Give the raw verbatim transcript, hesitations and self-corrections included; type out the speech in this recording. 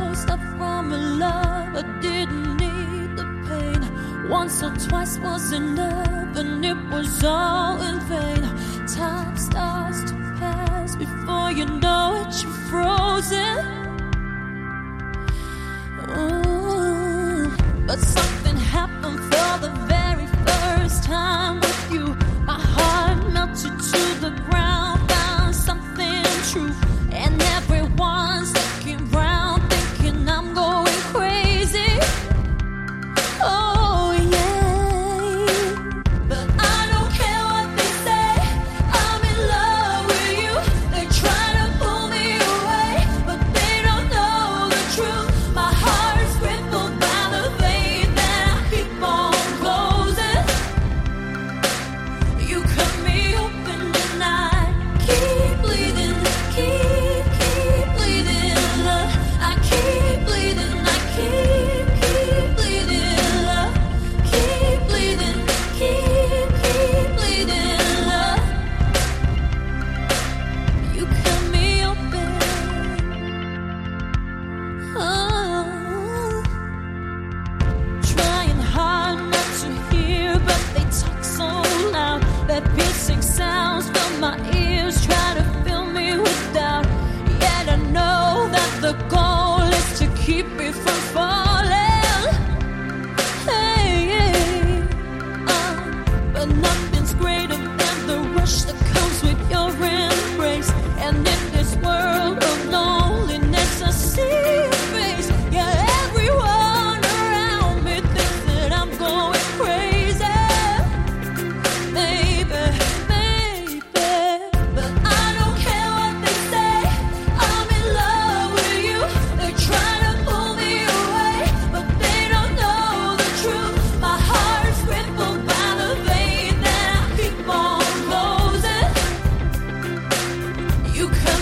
burst up from a love I didn't need the pain. Once or twice was enough, and it was all in vain. Time starts to pass before you know it, you're frozen. Ooh. But something happened for the very first time with you. My heart melted to the ground, found something true, and everyone's looking round, thinking I'm going crazy. Oh yeah, but I don't care what they say. I'm in love with you. They try to pull me away, but they don't know the truth. My heart's crippled by the vein that I keep on closing. You cut me open and I keep bleeding, keep, keep bleeding, love. I keep bleeding, I keep, keep bleeding, love. Keep bleeding, keep, keep bleeding, love. You cut me open. Oh. Trying hard not to hear, but they talk so loud. Their piercing sounds fill my ears, try to fill me with doubt. Yet I know that the goal is to keep me from falling. Hey, hey, uh, but nothing's greater than the rush that comes with your embrace. And in this world of loneliness, I see your face. Yeah, everyone around me thinks that I'm going crazy. Baby, baby, but I don't care what they say. I'm in love with you. They try to pull me away, but they don't know the truth. My heart's crippled by the vein that I keep on closing. You cut